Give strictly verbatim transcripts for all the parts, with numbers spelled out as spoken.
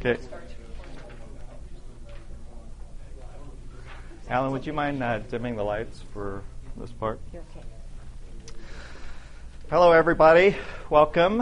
Okay. Alan, would you mind uh, dimming the lights for this part? You're okay. Hello, everybody. Welcome.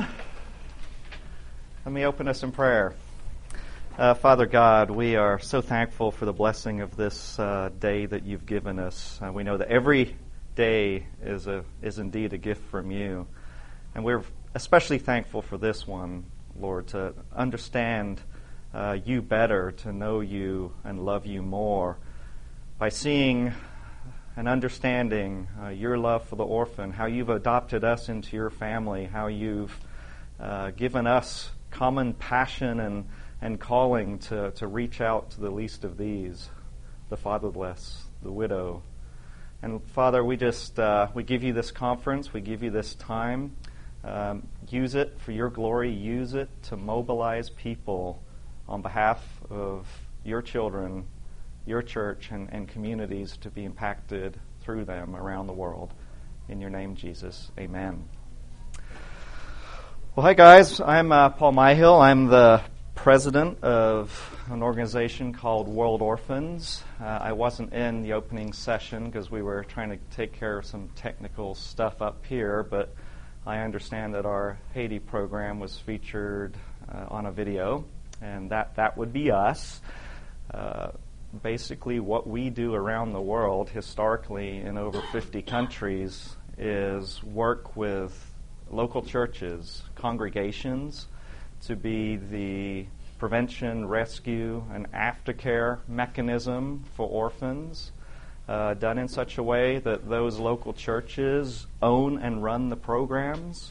Let me open us in prayer. Uh, Father God, we are so thankful for the blessing of this uh, day that you've given us. Uh, we know that every day is a is indeed a gift from you, and we're especially thankful for this one, Lord, to understand uh, you better, to know you and love you more, by seeing and understanding uh, your love for the orphan, how you've adopted us into your family, how you've uh, given us common passion and, and calling to, to reach out to the least of these, the fatherless, the widow. And Father, we just, uh, we give you this conference, we give you this time. Um, use it for your glory, use it to mobilize people on behalf of your children, your church, and, and communities to be impacted through them around the world. In your name, Jesus, amen. Well, hi guys, I'm uh, Paul Myhill. I'm the president of an organization called World Orphans. Uh, I wasn't in the opening session because we were trying to take care of some technical stuff up here, but I understand that our Haiti program was featured uh, on a video, and that, that would be us. Uh, Basically, what we do around the world, historically in over fifty countries, is work with local churches, congregations, to be the prevention, rescue, and aftercare mechanism for orphans, uh, done in such a way that those local churches own and run the programs,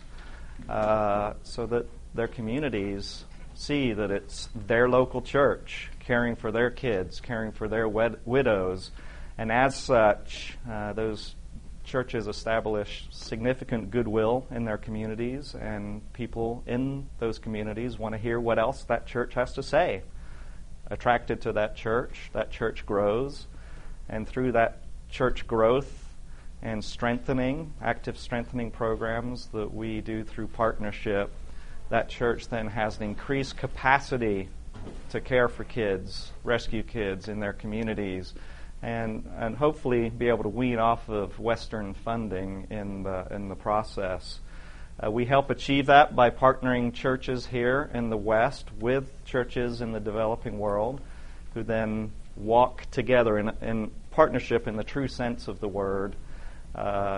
uh, so that their communities see that it's their local church caring for their kids, caring for their wed- widows. And as such, uh, those churches establish significant goodwill in their communities, and people in those communities want to hear what else that church has to say. Attracted to that church, that church grows, and through that church growth and strengthening, active strengthening programs that we do through partnership, that church then has an increased capacity to care for kids, rescue kids in their communities, and and hopefully be able to wean off of Western funding in the in the process. Uh, we help achieve that by partnering churches here in the West with churches in the developing world, who then walk together in, in partnership in the true sense of the word, uh,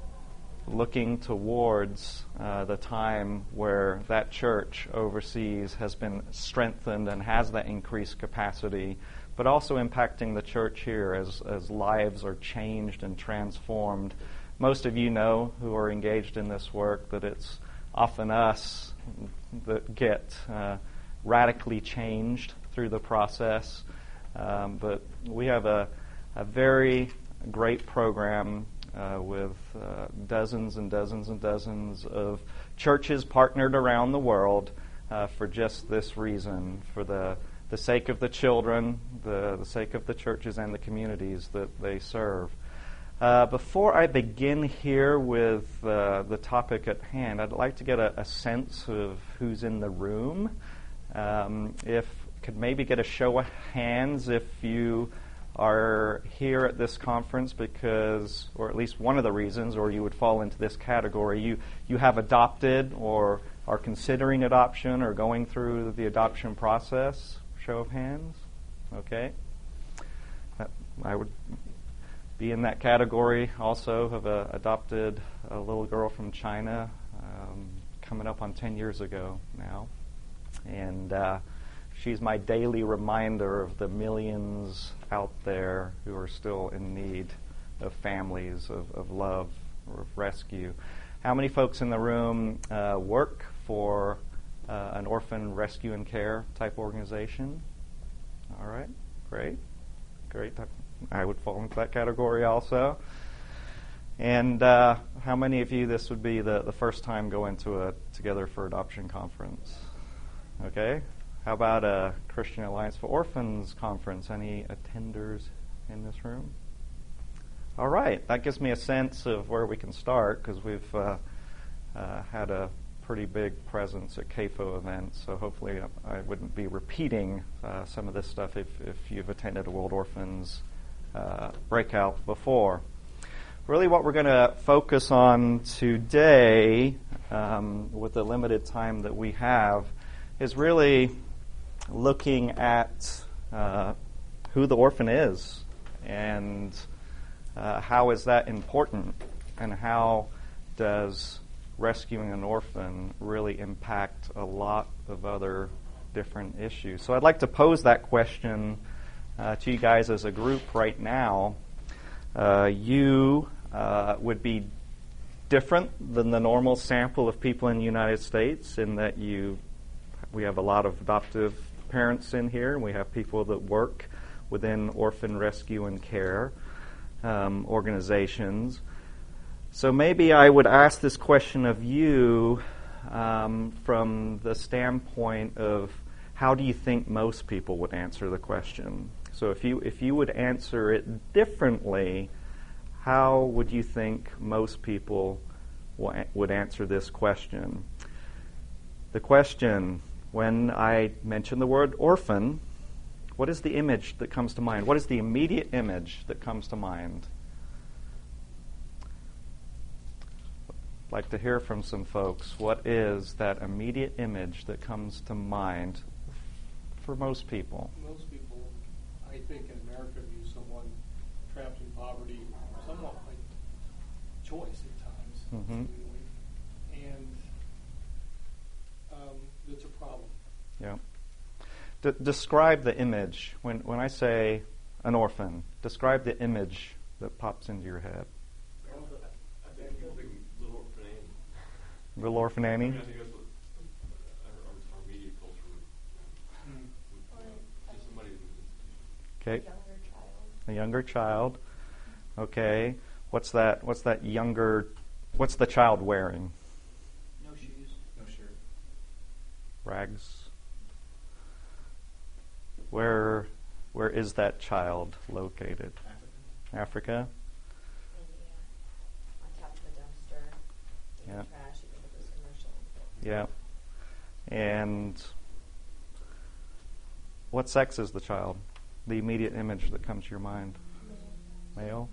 looking towards uh, the time where that church overseas has been strengthened and has that increased capacity, but also impacting the church here as, as lives are changed and transformed. Most of you know, who are engaged in this work, that it's often us that get uh, radically changed through the process. Um, but we have a, a very great program Uh, with uh, dozens and dozens and dozens of churches partnered around the world uh, for just this reason, for the, the sake of the children, the, the sake of the churches and the communities that they serve. Uh, before I begin here with uh, the topic at hand, I'd like to get a, a sense of who's in the room. Um, if could maybe get a show of hands if you are here at this conference because, or at least one of the reasons, or you would fall into this category, you, you have adopted or are considering adoption or going through the adoption process. Show of hands. Okay. Uh, I would be in that category also. Have uh, adopted a little girl from China um, coming up on ten years ago now. And uh, she's my daily reminder of the millions out there who are still in need of families, of, of love, or of rescue. How many folks in the room uh, work for uh, an orphan rescue and care type organization? All right, great, great. I would fall into that category also. And uh, how many of you, this would be the, the first time going to a Together for Adoption conference? Okay. How about a Christian Alliance for Orphans conference? Any attenders in this room? All right. That gives me a sense of where we can start, because we've uh, uh, had a pretty big presence at C A F O events, so hopefully I wouldn't be repeating uh, some of this stuff if, if you've attended a World Orphans uh, breakout before. Really what we're going to focus on today, um, with the limited time that we have, is really looking at uh, who the orphan is and uh, how is that important, and how does rescuing an orphan really impact a lot of other different issues. So I'd like to pose that question uh, to you guys as a group right now. Uh, you uh, would be different than the normal sample of people in the United States in that you, we have a lot of adoptive parents in here. We have people that work within orphan rescue and care um, organizations. So maybe I would ask this question of you um, from the standpoint of how do you think most people would answer the question? So if you if you would answer it differently, how would you think most people w- would answer this question? The question, when I mention the word orphan, what is the image that comes to mind? What is the immediate image that comes to mind? I'd like to hear from some folks. What is that immediate image that comes to mind for most people? Most people, I think, in America view someone trapped in poverty somewhat like choice at times, Mm-hmm. and um, it's a problem. Yeah. D- describe the image. When when I say an orphan, describe the image that pops into your head. I think people think Little Orphan Annie. Little Orphan Annie? I mean, I think that's what our, our, our media culture would, Mm. would you know, just somebody who's Okay. Younger child. A younger child. Okay. What's that? What's that younger? What's the child wearing? No shoes, no shirt. Rags. Where, where is that child located? Africa. Africa. And, yeah, on top of the dumpster, in Yeah. the trash, you can put this commercial. Yeah. And what sex is the child? The immediate image that comes to your mind. Male.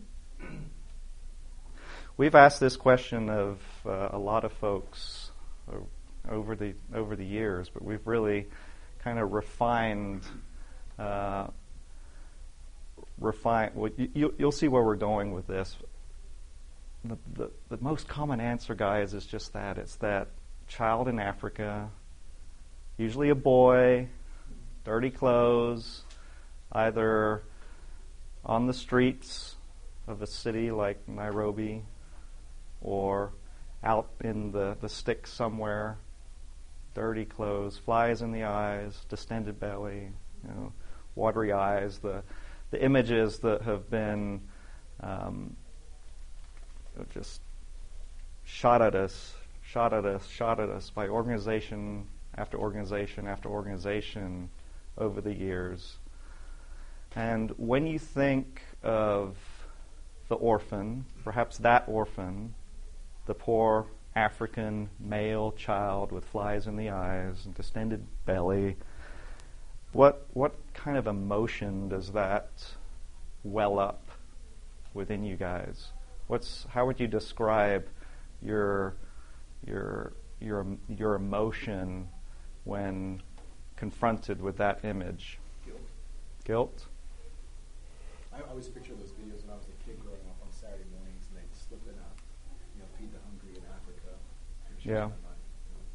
We've asked this question of uh, a lot of folks o- over the over the years, but we've really kind of refined. Uh, refine. Well, you, you'll see where we're going with this. The, the the most common answer, guys, is just that. It's that child in Africa, usually a boy, dirty clothes, either on the streets of a city like Nairobi or out in the, the sticks somewhere, dirty clothes, flies in the eyes, distended belly, you know, watery eyes, the the images that have been um, just shot at us, shot at us, shot at us by organization after organization after organization over the years. And when you think of the orphan, perhaps that orphan, the poor African male child with flies in the eyes and distended belly, what what kind of emotion does that well up within you guys? What's how would you describe your your your your emotion when confronted with that image? Guilt. Guilt? I always picture those videos when I was a kid growing up on Saturday mornings, and they'd slip in a, you know, feed the hungry in Africa. Pictures Yeah. in my mind, you know.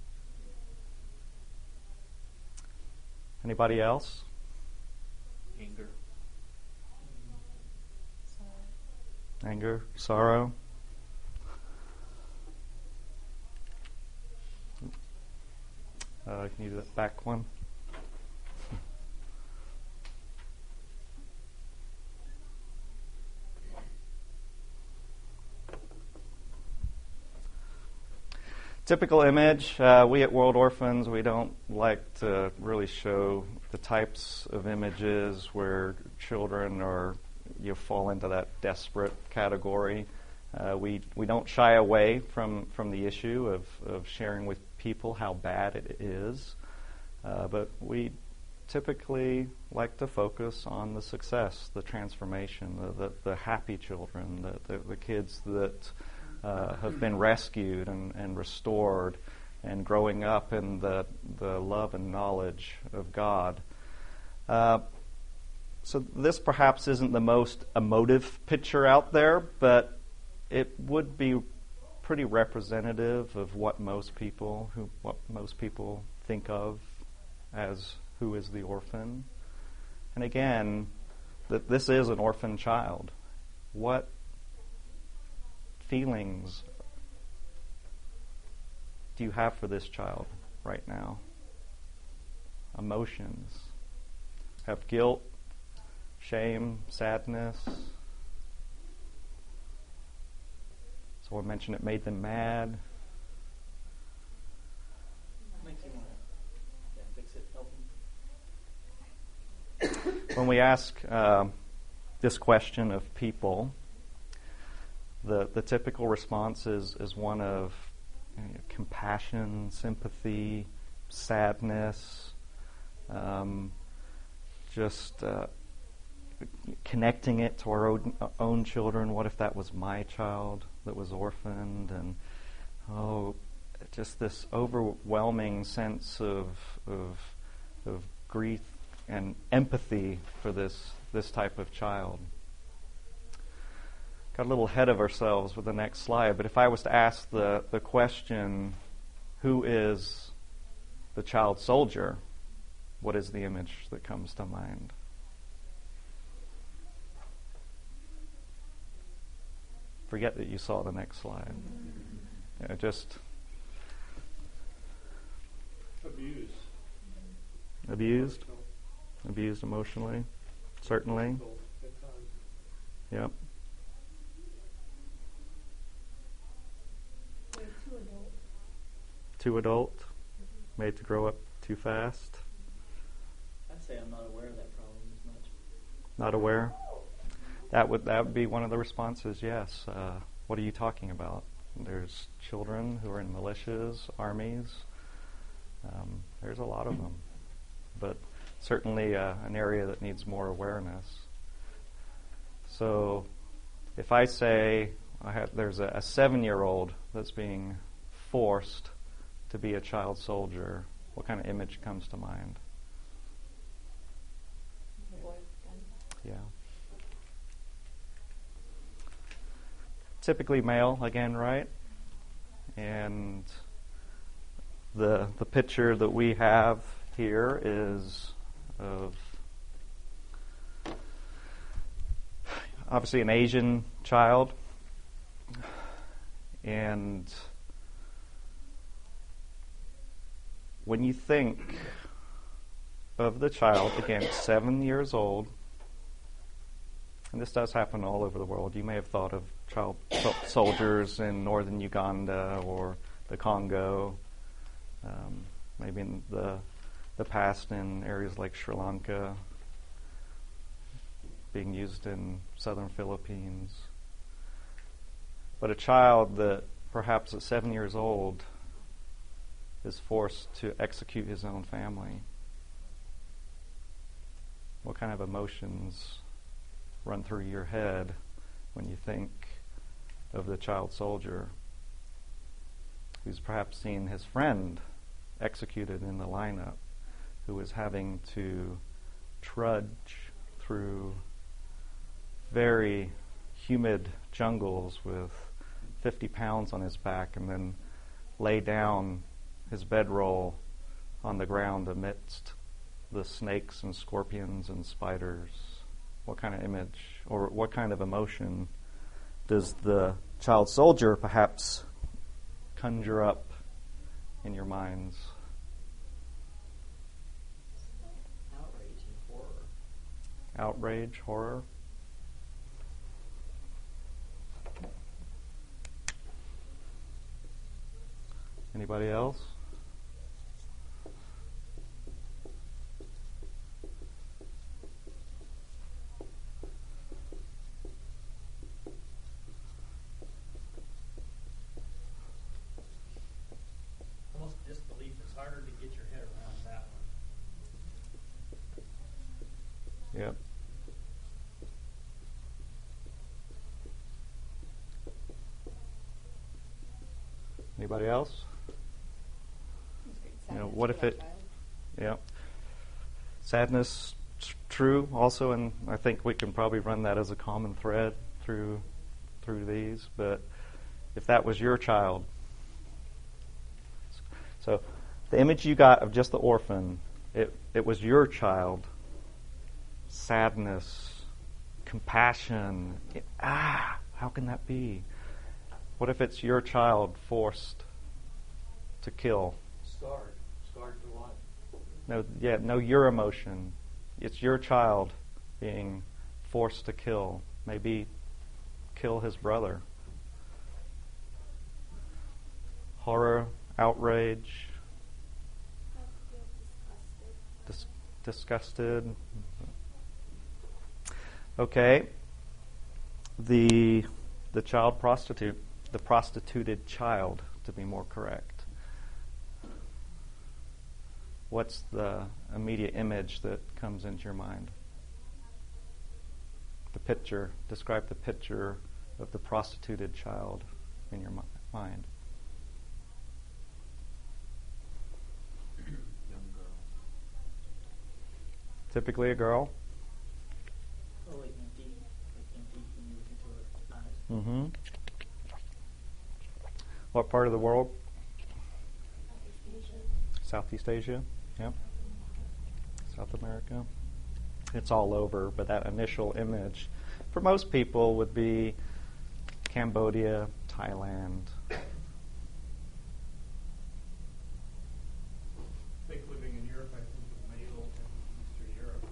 Anybody else? Anger. Anger, sorrow. Uh, can you do that back one? Typical image, uh, we at World Orphans, we don't like to really show the types of images where children are, you fall into that desperate category. Uh, we we don't shy away from, from the issue of, of sharing with people how bad it is, uh, but we typically like to focus on the success, the transformation, the, the, the happy children, the, the, the kids that uh, have been rescued and, and restored and growing up in the, the love and knowledge of God. Uh, so this perhaps isn't the most emotive picture out there, but it would be pretty representative of what most people who what most people think of as who is the orphan. And again, that this is an orphan child. What feelings do you have for this child right now? Emotions. Have guilt, shame, sadness. Someone mentioned it made them mad. Makes you want to yeah, fix it, help them. When we ask uh, this question of people, the the typical response is, is one of you know, compassion, sympathy, sadness, um, just uh, connecting it to our own, own children. What if that was my child that was orphaned? And oh, just this overwhelming sense of of, of grief and empathy for this this type of child. Got a little ahead of ourselves with the next slide, but if I was to ask the, the question, who is the child soldier, what is the image that comes to mind? Forget that you saw the next slide. Yeah, just Abuse. abused, abused emotionally, certainly. At times. Yep. Too adult. Too adult, made to grow up too fast, I'd say I'm not aware of that problem as much. not aware. That would that would be one of the responses. Yes. Uh, what are you talking about? There's children who are in militias, armies. Um, there's a lot of them, but certainly uh, an area that needs more awareness. So, if I say I have, there's a, a seven-year-old that's being forced to be a child soldier, what kind of image comes to mind? The boyfriend. Yeah. Typically male, again, right? And the the picture that we have here is of obviously an Asian child, and when you think of the child, again, seven years old, and this does happen all over the world. You may have thought of child so- soldiers in northern Uganda or the Congo, um, maybe in the the past in areas like Sri Lanka, being used in southern Philippines. But a child that perhaps at seven years old is forced to execute his own family. What kind of emotions run through your head when you think of the child soldier who's perhaps seen his friend executed in the lineup, who is having to trudge through very humid jungles with fifty pounds on his back and then lay down his bedroll on the ground amidst the snakes and scorpions and spiders? What kind of image or what kind of emotion does the child soldier perhaps conjure up in your minds? Outrage and horror. Outrage, horror? Anybody else? Almost just Yep. Anybody else? You know, what if it? Yeah. Sadness, t- true. Also, and I think we can probably run that as a common thread through through these. But if that was your child, so the image you got of just the orphan, it it was your child. Sadness, compassion. It, ah, how can that be? What if it's your child forced to kill? Scarred. Scarred for life. No, yeah, no, your emotion. It's your child being forced to kill. Maybe kill his brother. Horror, outrage, dis- disgusted. Okay. The the child prostitute, the prostituted child, to be more correct. What's the immediate image that comes into your mind? The picture. Describe the picture of the prostituted child in your mi- mind. Young girl. Typically a girl. Oh, like empty, like empty when you look into her eyes. Mm-hmm. What part of the world? Southeast Asia. Yep. South America. It's all over, but that initial image for most people would be Cambodia, Thailand. I think living in Europe, I think of male and Eastern Europe.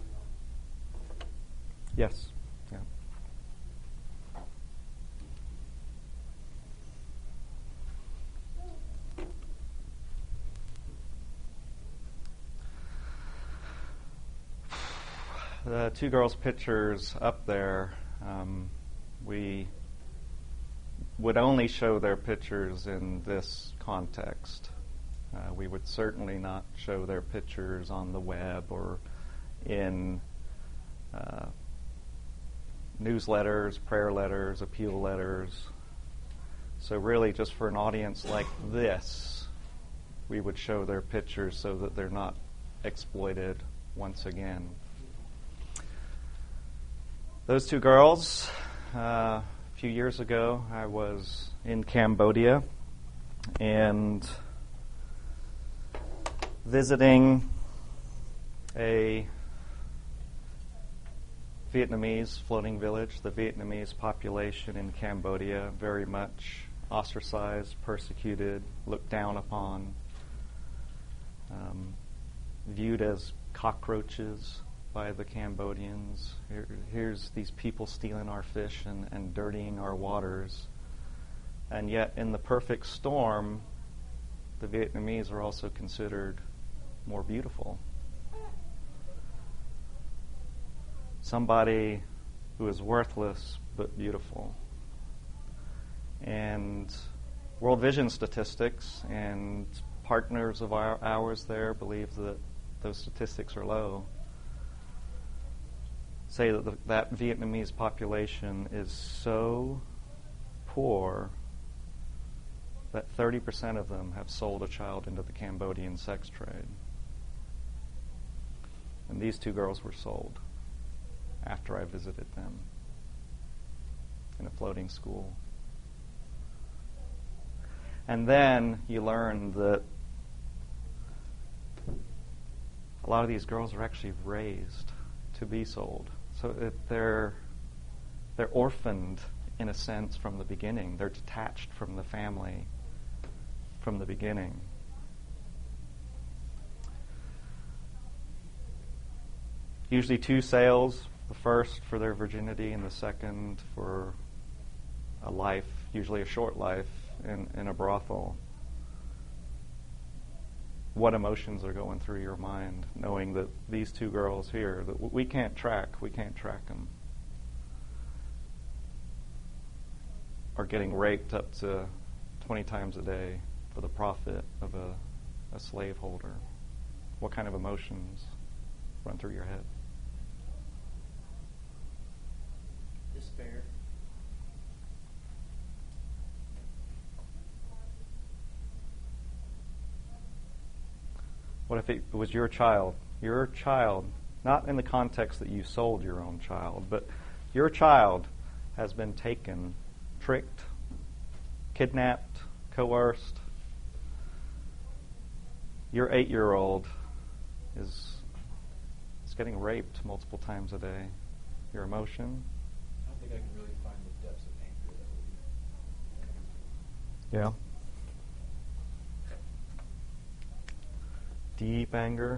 Yes. Yeah. The two girls' pictures up there, um, we would only show their pictures in this context. Uh, we would certainly not show their pictures on the web or in uh, newsletters, prayer letters, appeal letters. So really just for an audience like this, we would show their pictures so that they're not exploited once again. Those two girls, uh, a few years ago, I was in Cambodia and visiting a Vietnamese floating village. The Vietnamese population in Cambodia, very much ostracized, persecuted, looked down upon, um, viewed as cockroaches by the Cambodians. Here, here's these people stealing our fish and, and dirtying our waters. And yet, in the perfect storm, the Vietnamese are also considered more beautiful. Somebody who is worthless but beautiful. And World Vision statistics and partners of our, ours there believe that those statistics are low. Say that the, that Vietnamese population is so poor that thirty percent of them have sold a child into the Cambodian sex trade. And these two girls were sold after I visited them in a floating school. And then you learn that a lot of these girls are actually raised to be sold. So that they're they're orphaned in a sense from the beginning. They're detached from the family from the beginning. Usually two sales, the first for their virginity and the second for a life, usually a short life, in, in a brothel. What emotions are going through your mind, knowing that these two girls here, that we can't track, we can't track them, are getting raped up to twenty times a day for the profit of a, a slaveholder? What kind of emotions run through your head? despair. What if it was your child? Your child, not in the context that you sold your own child, but your child has been taken, tricked, kidnapped, coerced. Your eight-year-old is, is getting raped multiple times a day. Your emotion? I don't think I can really find the depths of anger that will be coming to. Yeah. Deep anger,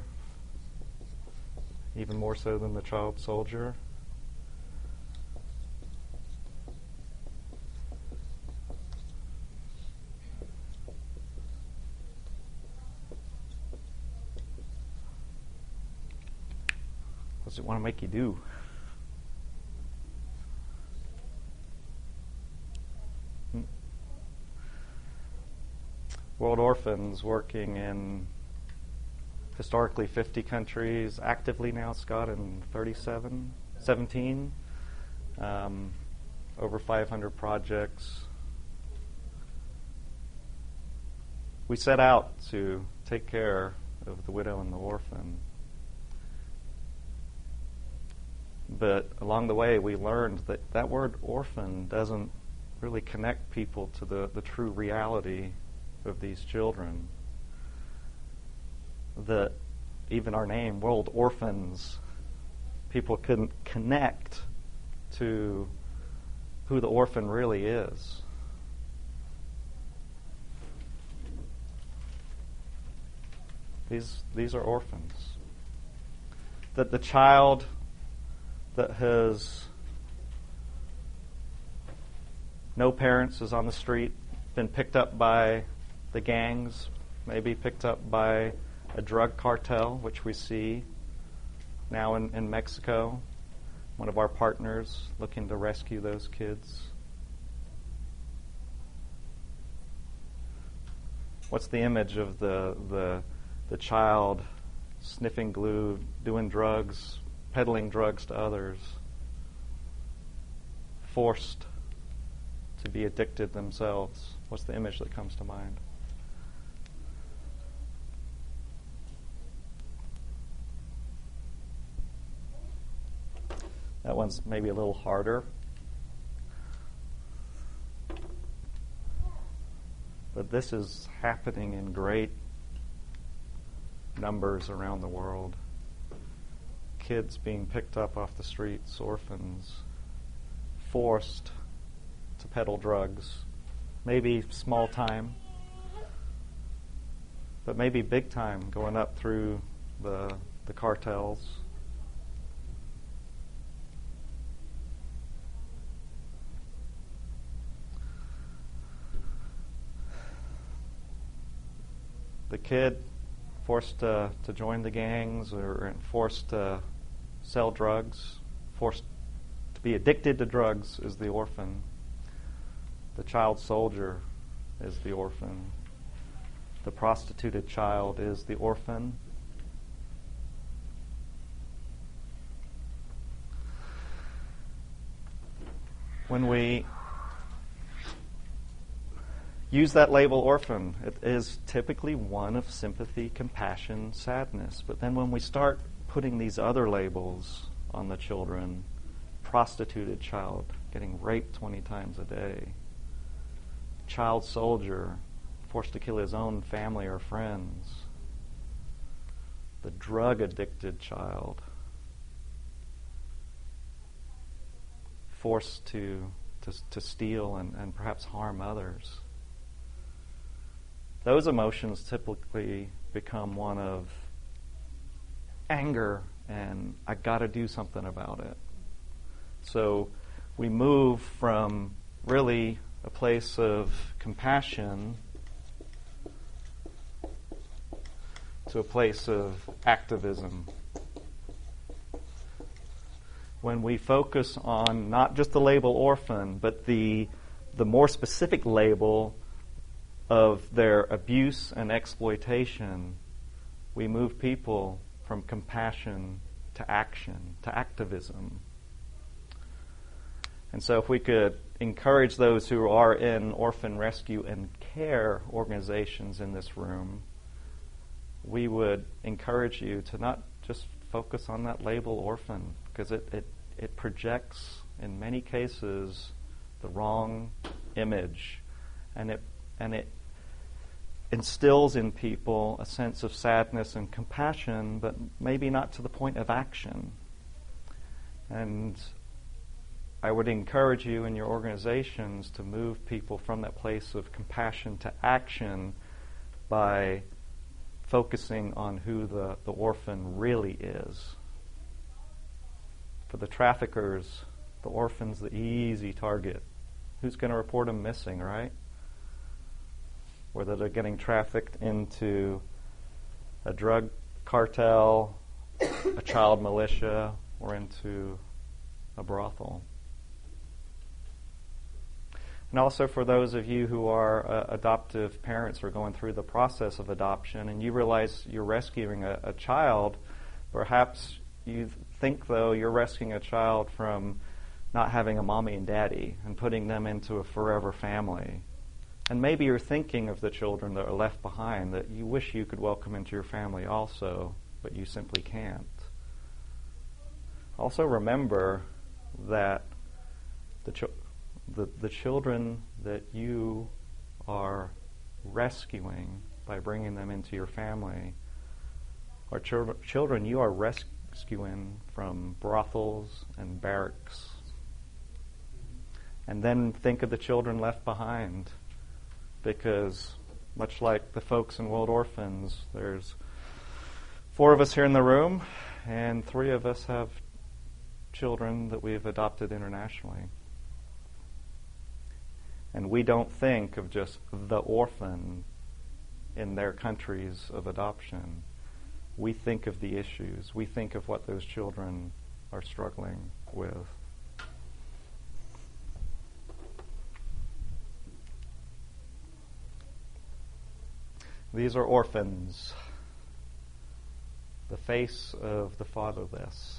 even more so than the child soldier. What does it want to make you do? Hmm. World Orphans, working in historically fifty countries, actively now, Scott, in thirty-seven, seventeen, um, over five hundred projects. We set out to take care of the widow and the orphan. But along the way, we learned that that word orphan doesn't really connect people to the, the true reality of these children. That even our name, World Orphans, people couldn't connect to who the orphan really is. These these are orphans. That the child that has no parents, is on the street, been picked up by the gangs, maybe picked up by a drug cartel, which we see now in, in Mexico. One of our partners looking to rescue those kids. What's the image of the the the child sniffing glue, doing drugs, peddling drugs to others, forced to be addicted themselves? What's the image that comes to mind? That one's maybe a little harder. But this is happening in great numbers around the world. Kids being picked up off the streets, orphans, forced to peddle drugs, maybe small time, but maybe big time, going up through the the cartels. The kid forced to, to join the gangs, or forced to sell drugs, forced to be addicted to drugs is the orphan. The child soldier is the orphan. The prostituted child is the orphan. When we use that label orphan, it is typically one of sympathy, compassion, sadness. But then when we start putting these other labels on the children, prostituted child, getting raped twenty times a day, child soldier, forced to kill his own family or friends, the drug-addicted child, forced to, to, to steal and, and perhaps harm others. Those emotions typically become one of anger and I got to do something about it. So we move from really a place of compassion to a place of activism. When we focus on not just the label orphan, but the the more specific label of their abuse and exploitation, we move people from compassion to action, to activism. And so if we could encourage those who are in orphan rescue and care organizations in this room, we would encourage you to not just focus on that label orphan, because it, it, it projects, in many cases, the wrong image, and it and it instills in people a sense of sadness and compassion, but maybe not to the point of action. And I would encourage you in your organizations to move people from that place of compassion to action by focusing on who the, the orphan really is. For the traffickers, the orphan's the easy target. Who's going to report them missing, right? Whether they're getting trafficked into a drug cartel, a child militia, or into a brothel. And also for those of you who are uh, adoptive parents or going through the process of adoption, and you realize you're rescuing a, a child, perhaps you think, though, you're rescuing a child from not having a mommy and daddy and putting them into a forever family. And maybe you're thinking of the children that are left behind that you wish you could welcome into your family also, but you simply can't. Also remember that the, ch- the, the children that you are rescuing by bringing them into your family are ch- children you are rescuing from brothels and barracks. And then think of the children left behind, because much like the folks in World Orphans, there's four of us here in the room, and three of us have children that we've adopted internationally. And we don't think of just the orphan in their countries of adoption. We think of the issues. We think of what those children are struggling with. These are orphans, the face of the fatherless.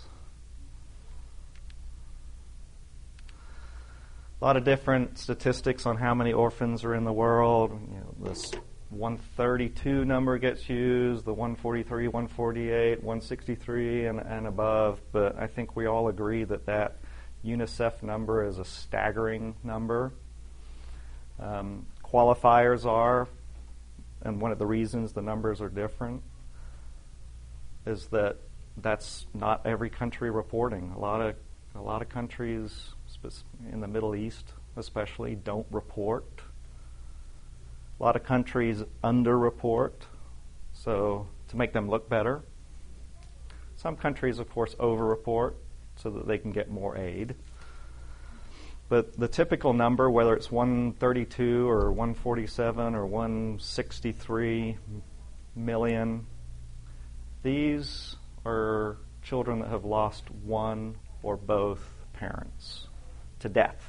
A lot of different statistics on how many orphans are in the world. You know, this one thirty-two number gets used, the one forty-three, one forty-eight, one sixty-three, and, and above. But I think we all agree that that UNICEF number is a staggering number. Um, qualifiers are, and one of the reasons the numbers are different, is that that's not every country reporting. A lot of a lot of countries in the Middle East especially don't report. A lot of countries underreport, so to make them look better. Some countries, of course, overreport so that they can get more aid. But the typical number, whether it's one thirty-two or one forty-seven or one sixty-three million, these are children that have lost one or both parents to death.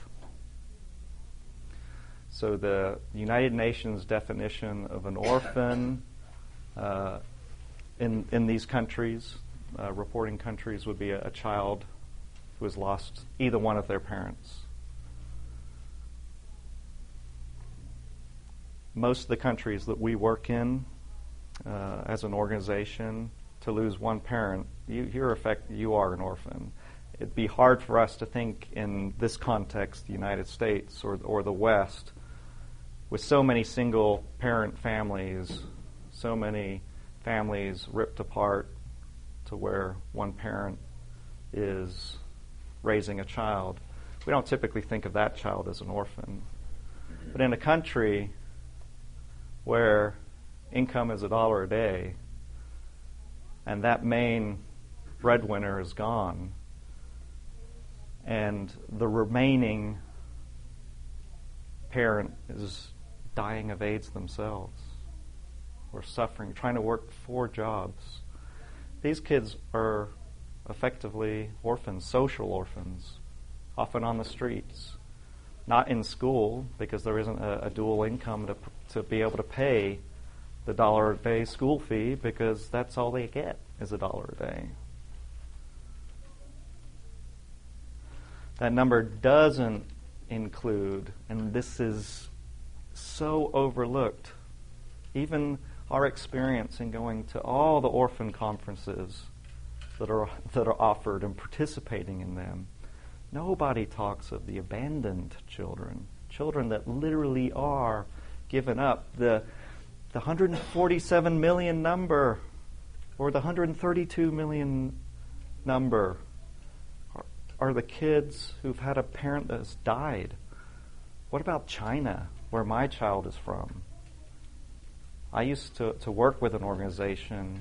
So the United Nations definition of an orphan uh, in in these countries, uh, reporting countries, would be a, a child who has lost either one of their parents. Most of the countries that we work in uh, as an organization, to lose one parent, you, you're effect, you are an orphan. It'd be hard for us to think in this context, the United States or or the West, with so many single parent families, so many families ripped apart to where one parent is raising a child. We don't typically think of that child as an orphan. But in a country where income is a dollar a day and that main breadwinner is gone, and the remaining parent is dying of AIDS themselves or suffering, trying to work four jobs. These kids are effectively orphans, social orphans, often on the streets, not in school because there isn't a, a dual income to to be able to pay the dollar a day school fee, because that's all they get is a dollar a day. That number doesn't include, and this is so overlooked, even our experience in going to all the orphan conferences that are that are offered and participating in them. Nobody talks of the abandoned children, children that literally are given up. The the one hundred forty-seven million number, or the one hundred thirty-two million number, are, are the kids who've had a parent that has died. What about China, where my child is from? I used to, to work with an organization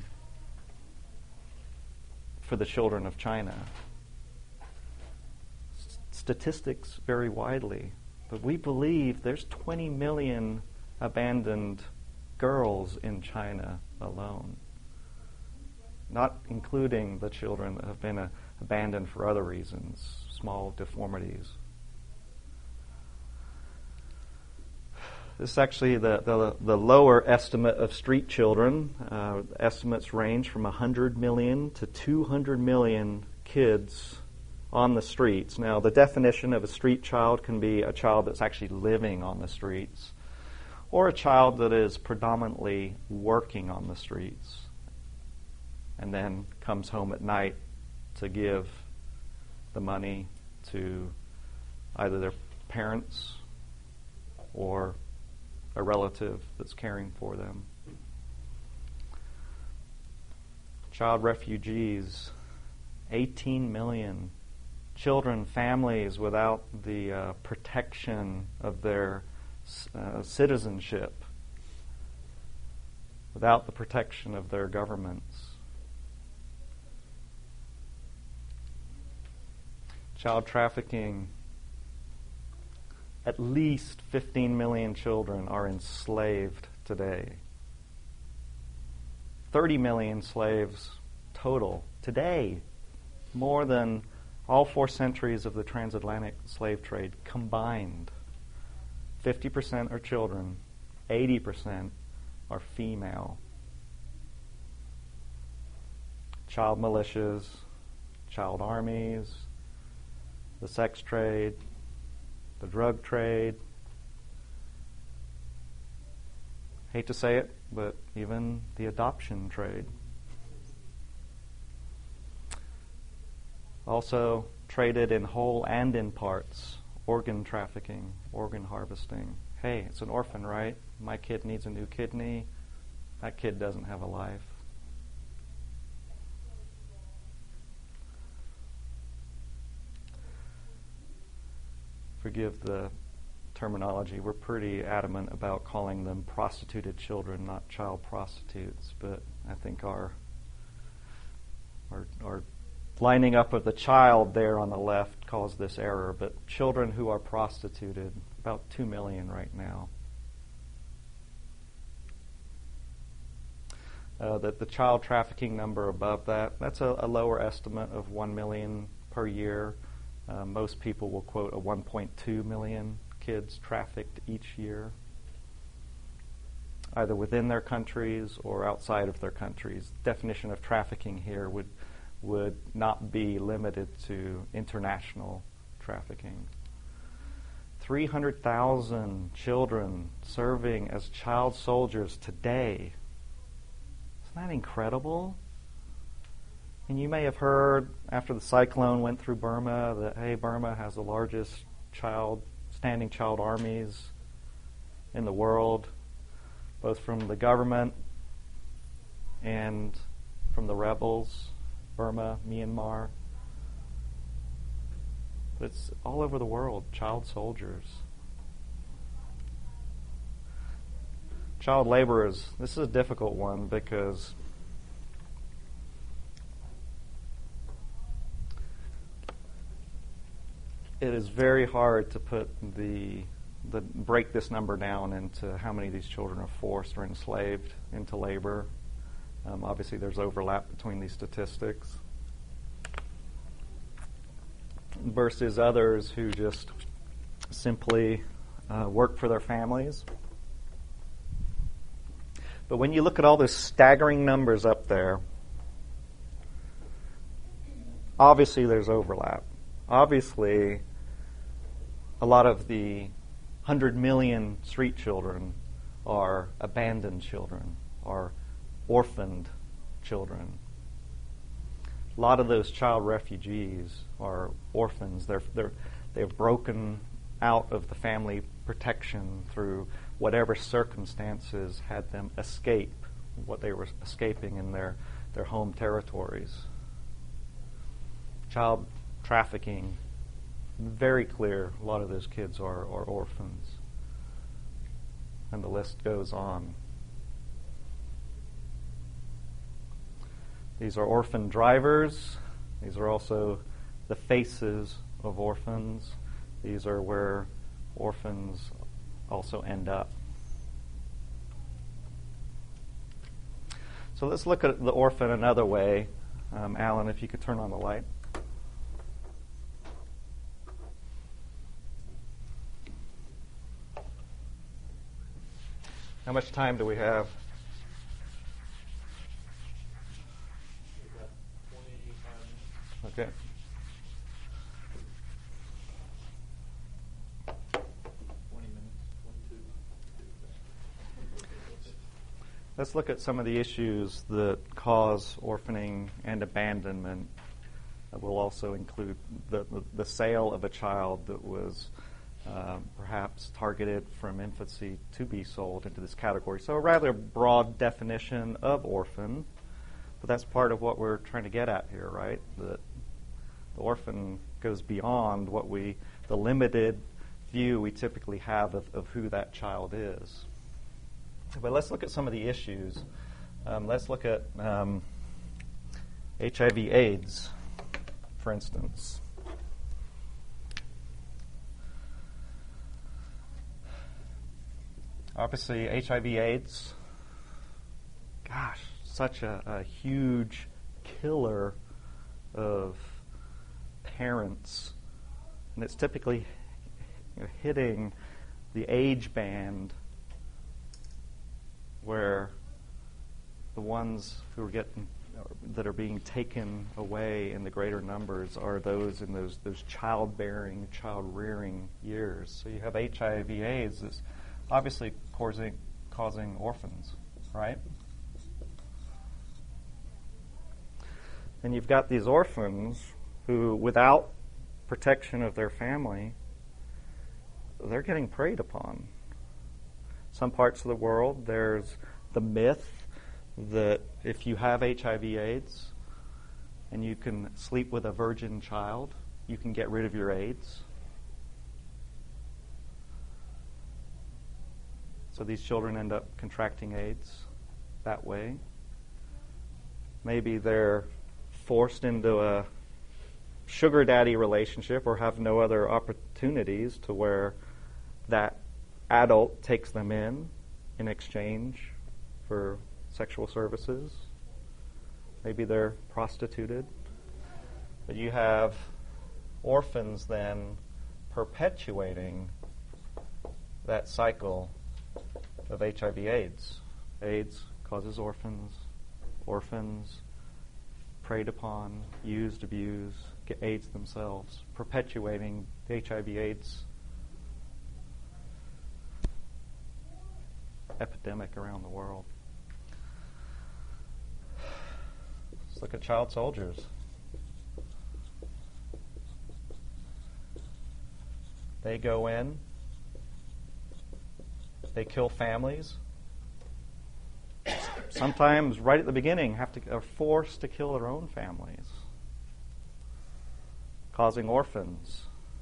for the children of China. S- statistics vary widely, but we believe there's twenty million abandoned girls in China alone, not including the children that have been uh, abandoned for other reasons, small deformities. This is actually the, the, the lower estimate of street children. Uh, estimates range from one hundred million to two hundred million kids on the streets. Now, the definition of a street child can be a child that's actually living on the streets, or a child that is predominantly working on the streets and then comes home at night to give the money to either their parents or a relative that's caring for them. Child refugees, eighteen million. Children, families without the uh, protection of their uh, citizenship, without the protection of their governments. Child trafficking. At least fifteen million children are enslaved today. thirty million slaves total today, more than all four centuries of the transatlantic slave trade combined. fifty percent are children, eighty percent are female. Child militias, child armies, the sex trade, the drug trade. Hate to say it, but even the adoption trade. Also traded in whole and in parts. Organ trafficking, organ harvesting. Hey, it's an orphan, right? My kid needs a new kidney. That kid doesn't have a life. Forgive the terminology. We're pretty adamant about calling them prostituted children, not child prostitutes. But I think our our, our lining up of the child there on the left caused this error. But children who are prostituted, about two million right now. Uh, that the child trafficking number above that, that's a, a lower estimate of one million per year. Uh, most people will quote a one point two million kids trafficked each year, either within their countries or outside of their countries. Definition of trafficking here would would not be limited to international trafficking. three hundred thousand children serving as child soldiers today. Isn't that incredible? And you may have heard after the cyclone went through Burma that, hey, Burma has the largest child, standing child armies in the world, both from the government and from the rebels, Burma, Myanmar. But it's all over the world, child soldiers. Child laborers, this is a difficult one because it is very hard to put the, the break this number down into how many of these children are forced or enslaved into labor. Um, obviously, there's overlap between these statistics versus others who just simply uh, work for their families. But when you look at all those staggering numbers up there, obviously there's overlap. Obviously, a lot of the hundred million street children are abandoned children, are orphaned children. A lot of those child refugees are orphans. They're, they're, they've broken out of the family protection through whatever circumstances had them escape what they were escaping in their, their home territories. Child trafficking, very clear. A lot of those kids are, are orphans. And the list goes on. These are orphan drivers. These are also the faces of orphans. These are where orphans also end up. So let's look at the orphan another way. Um, Alan, if you could turn on the light. How much time do we have? We've got twenty-five minutes. Okay. Twenty minutes, twenty-two. Let's look at some of the issues that cause orphaning and abandonment. Uh, we'll also include the, the, the sale of a child that was uh, perhaps targeted from infancy to be sold into this category. So a rather broad definition of orphan, but that's part of what we're trying to get at here, right? That the orphan goes beyond what we, the limited view we typically have of, of who that child is. But let's look at some of the issues. Um, let's look at um, H I V AIDS, for instance. Obviously, H I V AIDS, gosh, such a, a huge killer of parents. And it's typically, you know, hitting the age band where the ones who are getting, that are being taken away in the greater numbers are those in those those childbearing, child-rearing years. So you have H I V AIDS is obviously causing causing orphans, right? And you've got these orphans who, without protection of their family, they're getting preyed upon. Some parts of the world, there's the myth that if you have H I V AIDS and you can sleep with a virgin child, you can get rid of your AIDS. So these children end up contracting AIDS that way. Maybe they're forced into a sugar daddy relationship or have no other opportunities to where that adult takes them in in exchange for sexual services. Maybe they're prostituted. But you have orphans then perpetuating that cycle of H I V AIDS. AIDS causes orphans. Orphans preyed upon, used, abused, get AIDS themselves, perpetuating the H I V AIDS epidemic around the world. Let's look at child soldiers. They go in, they kill families. Sometimes, right at the beginning, have to are forced to kill their own families, causing orphans.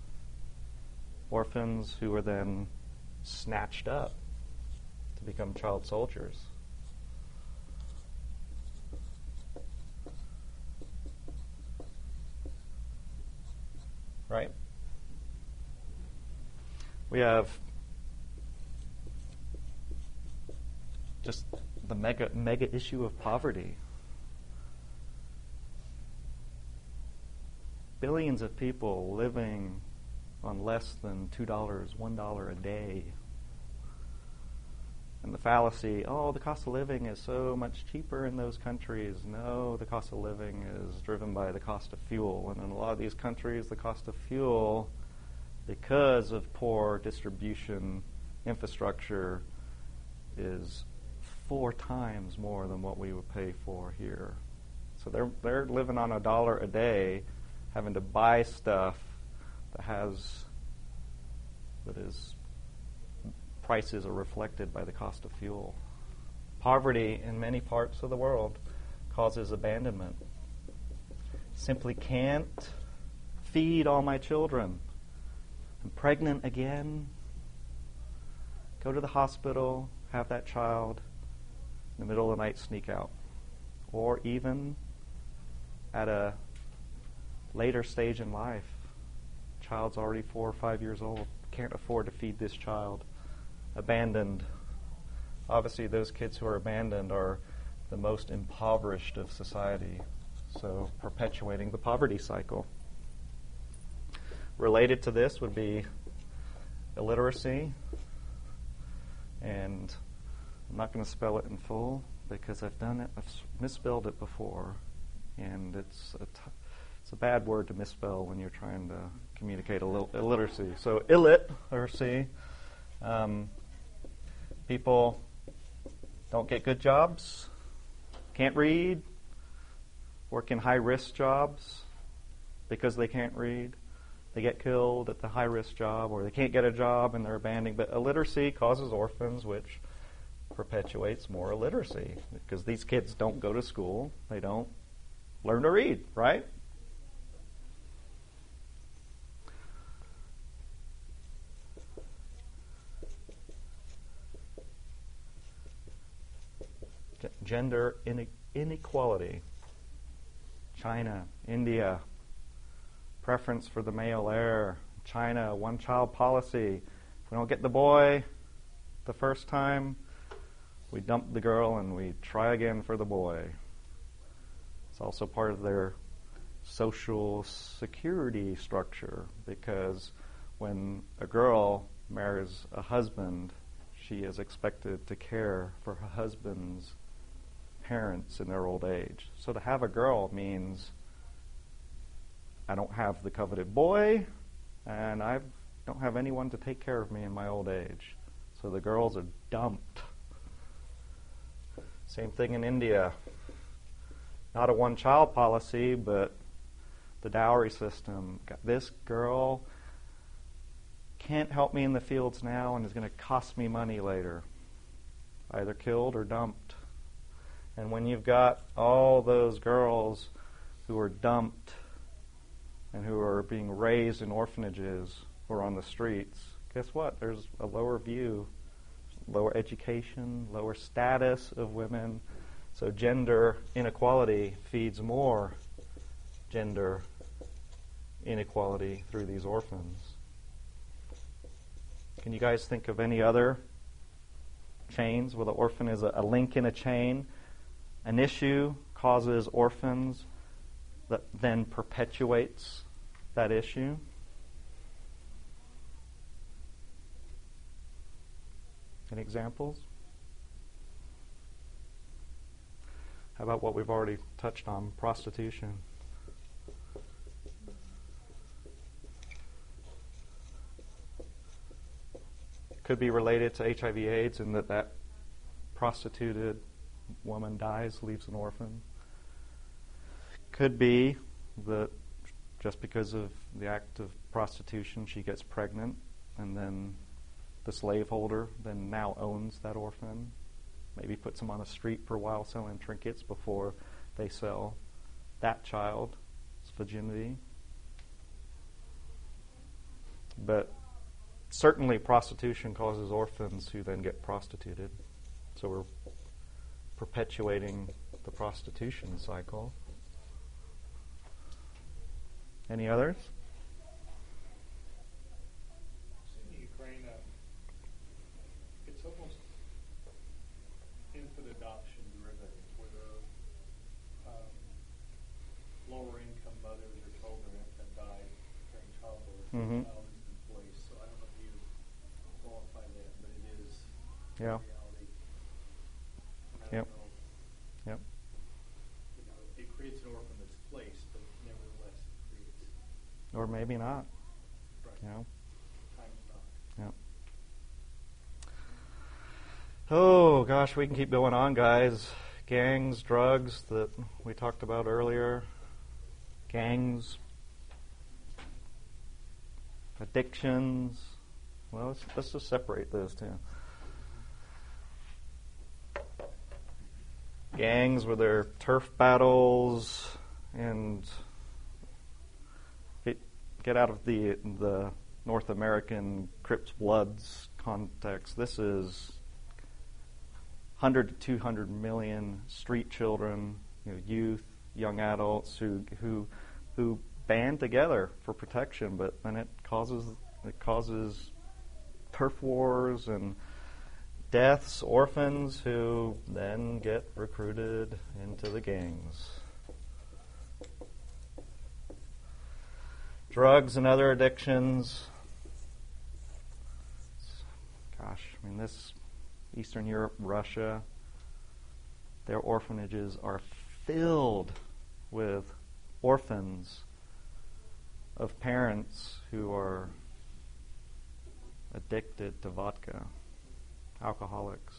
Orphans who are then snatched up to become child soldiers. Right? We have just the mega mega issue of poverty. Billions of people living on less than two dollars, one dollar a day. And the fallacy, oh, the cost of living is so much cheaper in those countries. No, the cost of living is driven by the cost of fuel. And in a lot of these countries, the cost of fuel because of poor distribution infrastructure, is four times more than what we would pay for here. So they're they're living on a dollar a day, having to buy stuff that has that is prices are reflected by the cost of fuel. Poverty in many parts of the world causes abandonment. Simply can't feed all my children. I'm pregnant again. Go to the hospital, have that child, in the middle of the night sneak out. Or even at a later stage in life, child's already four or five years old, can't afford to feed this child. Abandoned. Obviously, those kids who are abandoned are the most impoverished of society, so perpetuating the poverty cycle. Related to this would be illiteracy, and I'm not going to spell it in full because I've done it, I've misspelled it before, and it's a, t- it's a bad word to misspell when you're trying to communicate Ill- illiteracy. So illiteracy, um, people don't get good jobs, can't read, work in high-risk jobs because they can't read. They get killed at the high-risk job, or they can't get a job and they're abandoned. But illiteracy causes orphans, which perpetuates more illiteracy because these kids don't go to school. They don't learn to read, right? G- gender ine- inequality. China, India, preference for the male heir. China, one-child policy. If we don't get the boy the first time, we dump the girl and we try again for the boy. It's also part of their social security structure because when a girl marries a husband, she is expected to care for her husband's parents in their old age. So to have a girl means I don't have the coveted boy, and I don't have anyone to take care of me in my old age. So the girls are dumped. Same thing in India. Not a one-child policy, but the dowry system. This girl can't help me in the fields now and is going to cost me money later. Either killed or dumped. And when you've got all those girls who are dumped and who are being raised in orphanages or on the streets, guess what? There's a lower view, lower education, lower status of women. So gender inequality feeds more gender inequality through these orphans. Can you guys think of any other chains where the orphan is a, a link in a chain? An issue causes orphans that then perpetuates that issue. Any examples? How about what we've already touched on, prostitution? Could be related to H I V AIDS in that that prostituted woman dies, leaves an orphan. Could be that just because of the act of prostitution she gets pregnant, and then the slaveholder then now owns that orphan. Maybe puts them on the street for a while selling trinkets before they sell that child's virginity. But certainly prostitution causes orphans who then get prostituted. So we're perpetuating the prostitution cycle. Any others? In Ukraine, uh, it's almost infant adoption driven, where um, lower income mothers are told their infant died during childbirth. Mm-hmm. The child is in place. So I don't know if you qualify that, but it is Yeah. reality. And I Yep. don't know, Yep. you know, it creates an orphan that's placed, but nevertheless it creates. Or maybe not. Right. You know, Yep. Oh, gosh, we can keep going on, guys. Gangs, drugs that we talked about earlier. Gangs. Addictions. Well, let's, let's just separate those two. Gangs with their turf battles and get, get out of the the North American Crips Bloods context. This is one hundred to two hundred million street children, you know, youth, young adults who who who band together for protection, but then it causes it causes turf wars and deaths, orphans who then get recruited into the gangs. Drugs and other addictions. Gosh, I mean, this Eastern Europe, Russia, their orphanages are filled with orphans of parents who are addicted to vodka, alcoholics.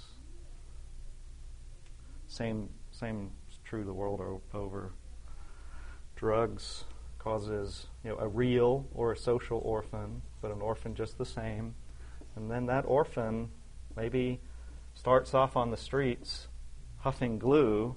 Same, same is true the world o- over. Drugs causes, you know, a real or a social orphan, but an orphan just the same. And then that orphan maybe starts off on the streets huffing glue.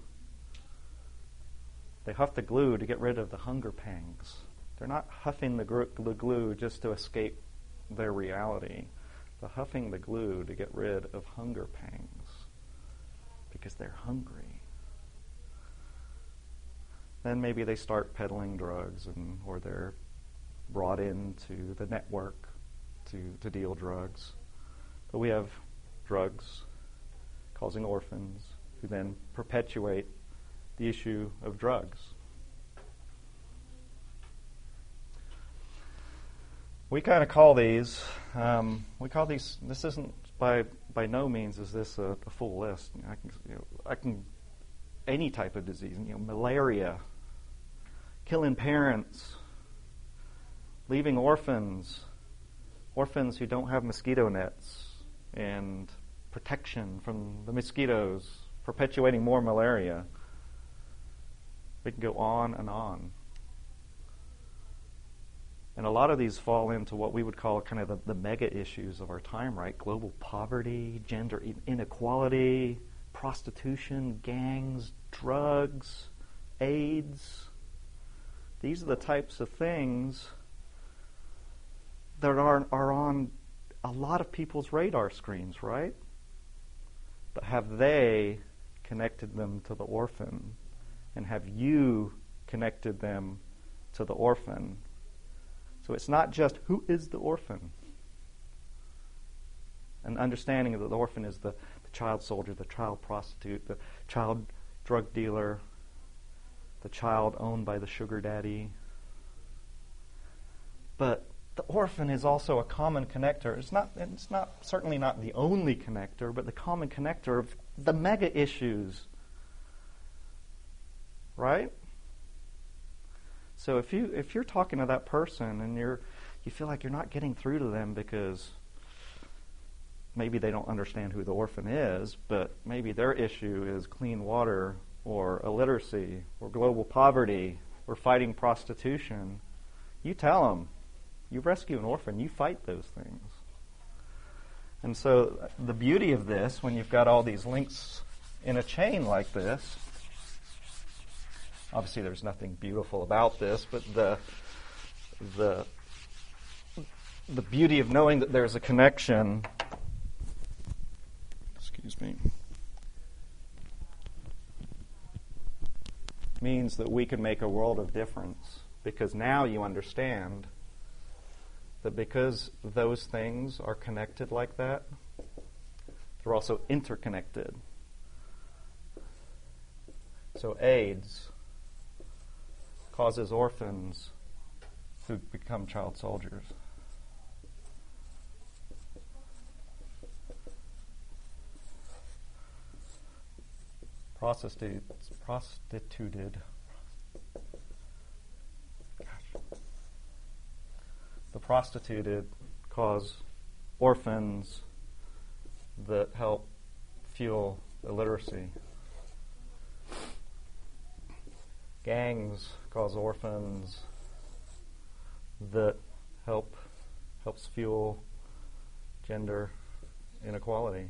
They huff the glue to get rid of the hunger pangs. They're not huffing the, gr- the glue just to escape their reality. They're huffing the glue to get rid of hunger pangs because they're hungry. Then maybe they start peddling drugs, and or they're brought into the network to, to deal drugs. But we have drugs causing orphans who then perpetuate the issue of drugs. We kind of call these, um, we call these, this isn't, by by no means is this a, a full list. I can, you know, I can, any type of disease, you know, malaria, killing parents, leaving orphans, orphans who don't have mosquito nets and protection from the mosquitoes, perpetuating more malaria. We can go on and on. And a lot of these fall into what we would call kind of the, the mega issues of our time, right? Global poverty, gender inequality, prostitution, gangs, drugs, AIDS. These are the types of things that are, are on a lot of people's radar screens, right? But have they connected them to the orphan? And have you connected them to the orphan? So it's not just who is the orphan. An understanding that the orphan is the, the child soldier, the child prostitute, the child drug dealer, the child owned by the sugar daddy. But the orphan is also a common connector. It's not, it's not certainly not the only connector, but the common connector of the mega issues. Right? So if you if you're talking to that person and you're you feel like you're not getting through to them because maybe they don't understand who the orphan is, but maybe their issue is clean water or illiteracy or global poverty or fighting prostitution, you tell them, you rescue an orphan, you fight those things. And so the beauty of this, when you've got all these links in a chain like this, obviously there's nothing beautiful about this, but the the the beauty of knowing that there's a connection, excuse me, means that we can make a world of difference, because now you understand that because those things are connected like that, they're also interconnected. So AIDS causes orphans who become child soldiers. Prostitutes, prostituted. Gosh. The prostituted cause orphans that help fuel illiteracy. Gangs cause orphans that help helps fuel gender inequality.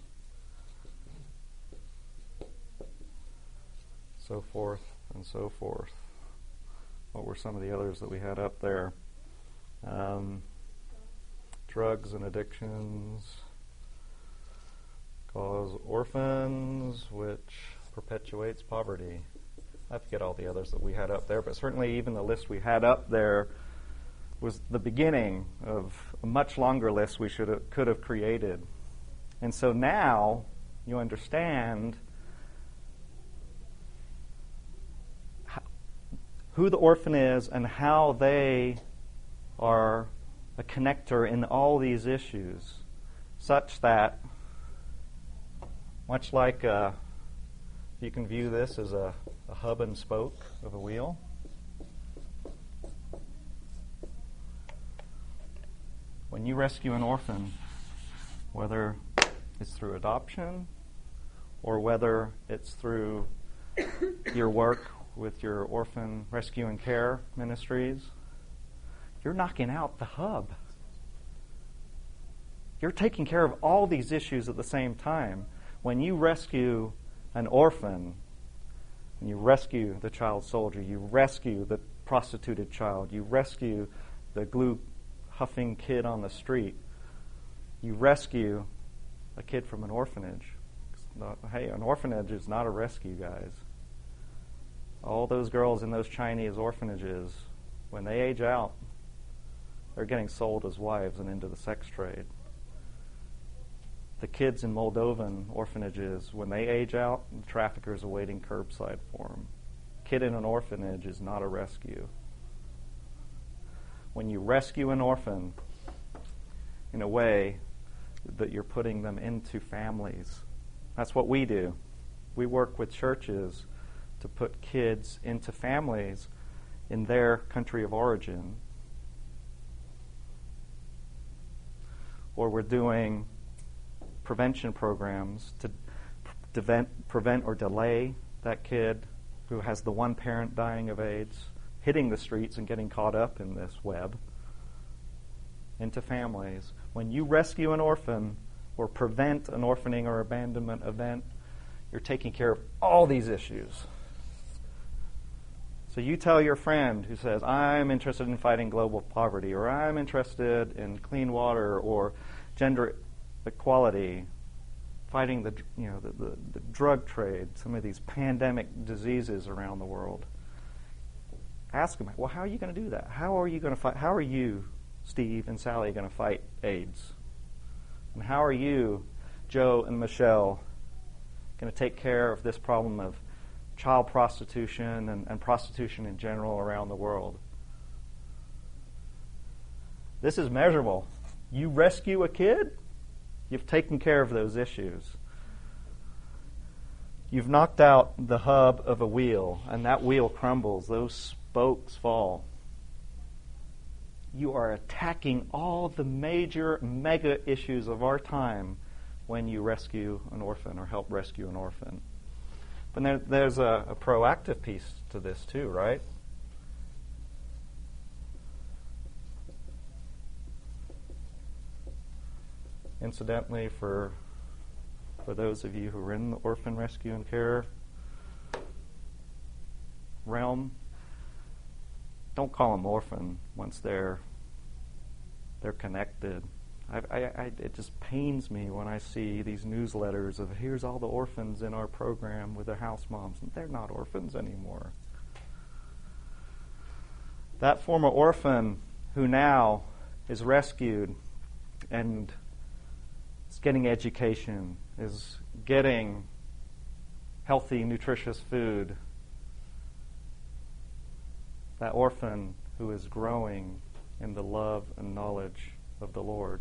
So forth and so forth. What were some of the others that we had up there? Um, drugs and addictions cause orphans, which perpetuates poverty. I forget all the others that we had up there, but certainly even the list we had up there was the beginning of a much longer list we should have, could have created. And so now you understand how, who the orphan is and how they are a connector in all these issues, such that, much like uh, you can view this as a, a hub and spoke of a wheel. When you rescue an orphan, whether it's through adoption or whether it's through your work with your orphan rescue and care ministries, you're knocking out the hub. You're taking care of all these issues at the same time. When you rescue an orphan, when you rescue the child soldier, you rescue the prostituted child, you rescue the glue huffing kid on the street, you rescue a kid from an orphanage. Not, hey, an orphanage is not a rescue, guys. All those girls in those Chinese orphanages, when they age out, they're getting sold as wives and into the sex trade. The kids in Moldovan orphanages, when they age out, the traffickers are waiting curbside for them. Kid in an orphanage is not a rescue. When you rescue an orphan, in a way that you're putting them into families. That's what we do. We work with churches to put kids into families in their country of origin. Or we're doing prevention programs to prevent, prevent or delay that kid who has the one parent dying of AIDS hitting the streets and getting caught up in this web into families. When you rescue an orphan or prevent an orphaning or abandonment event, you're taking care of all these issues. So you tell your friend who says, I'm interested in fighting global poverty, or I'm interested in clean water or gender equality, fighting the you know the, the, the drug trade, some of these pandemic diseases around the world. Ask them, well, how are you going to do that? How are you going to fight? How are you, Steve and Sally, going to fight AIDS? And how are you, Joe and Michelle, going to take care of this problem of child prostitution and, and prostitution in general around the world? This is measurable. You rescue a kid, you've taken care of those issues. You've knocked out the hub of a wheel, and that wheel crumbles. Those spokes fall. You are attacking all the major mega issues of our time when you rescue an orphan or help rescue an orphan. But there, there's a, a proactive piece to this too, right? Incidentally, for for those of you who are in the orphan rescue and care realm, don't call them orphan once they're they're connected. I, I, I, it just pains me when I see these newsletters of here's all the orphans in our program with their house moms. And they're not orphans anymore. That former orphan who now is rescued and is getting education, is getting healthy, nutritious food. That orphan who is growing in the love and knowledge of the Lord.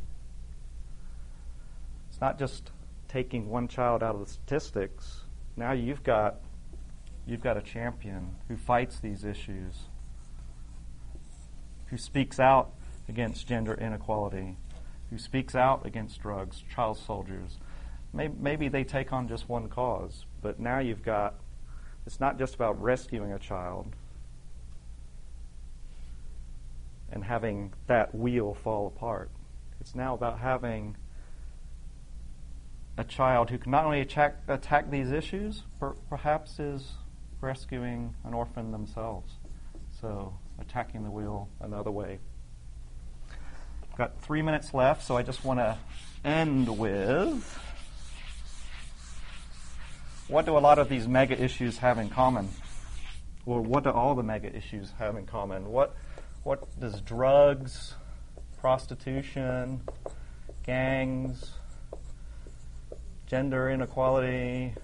It's not just taking one child out of the statistics. Now you've got you've got a champion who fights these issues, who speaks out against gender inequality, who who speaks out against drugs, child soldiers. Maybe, maybe they take on just one cause, but now you've got, it's not just about rescuing a child and having that wheel fall apart. It's now about having a child who can not only attack, attack these issues, but perhaps is rescuing an orphan themselves. So attacking the wheel another way. I've got three minutes left, so I just want to end with, what do a lot of these mega issues have in common? Or what do all the mega issues have in common? What what does drugs, prostitution, gangs, gender inequality,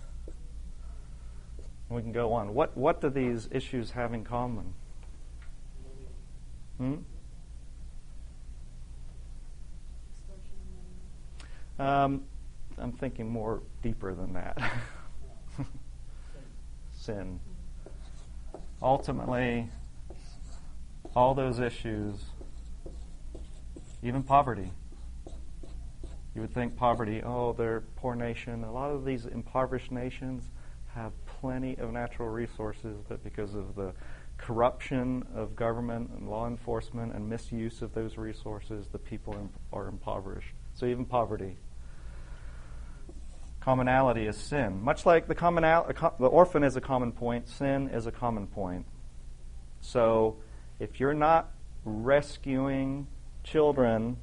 we can go on. What what do these issues have in common? Hmm? Um, I'm thinking more deeper than that. Sin. Ultimately, all those issues, even poverty. You would think poverty, oh, they're a poor nation. A lot of these impoverished nations have plenty of natural resources, but because of the corruption of government and law enforcement and misuse of those resources, the people imp- are impoverished. So even poverty. Commonality is sin. Much like the commonal- the orphan is a common point, sin is a common point. So if you're not rescuing children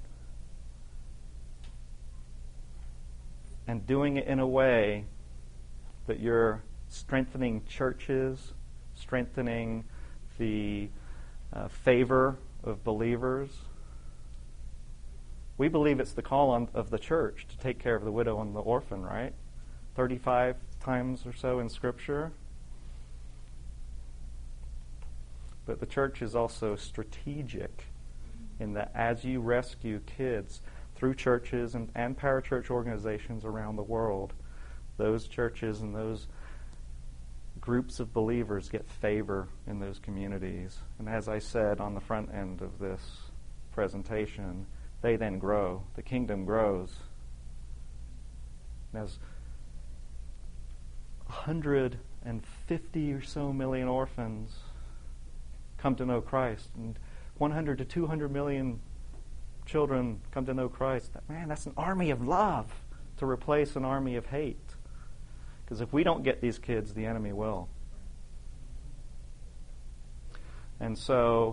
and doing it in a way that you're strengthening churches, strengthening the uh, favor of believers, we believe it's the call on, of the church to take care of the widow and the orphan, right? thirty-five times or so in Scripture. But the church is also strategic in that as you rescue kids through churches and, and parachurch organizations around the world, those churches and those groups of believers get favor in those communities. And as I said on the front end of this presentation, they then grow. The kingdom grows. And as one hundred fifty or so million orphans come to know Christ, and one hundred to two hundred million children come to know Christ, that, man, that's an army of love to replace an army of hate. Because if we don't get these kids, the enemy will. And so,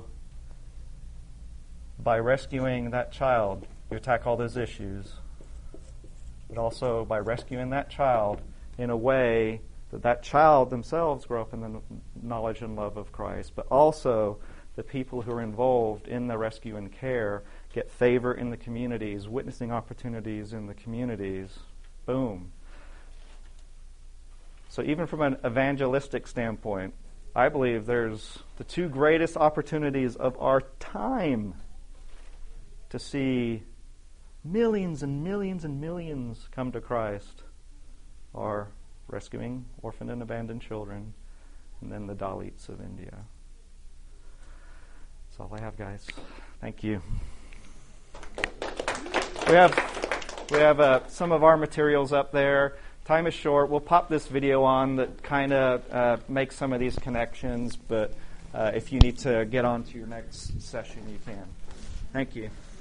by rescuing that child, you attack all those issues. But also by rescuing that child in a way that that child themselves grow up in the knowledge and love of Christ. But also the people who are involved in the rescue and care get favor in the communities, witnessing opportunities in the communities. Boom. So even from an evangelistic standpoint, I believe there's the two greatest opportunities of our time to see millions and millions and millions come to Christ are rescuing orphaned and abandoned children, and then the Dalits of India. That's all I have, guys. Thank you. We have we have uh, some of our materials up there. Time is short. We'll pop this video on that kind of uh, makes some of these connections, but uh, if you need to get on to your next session, you can. Thank you.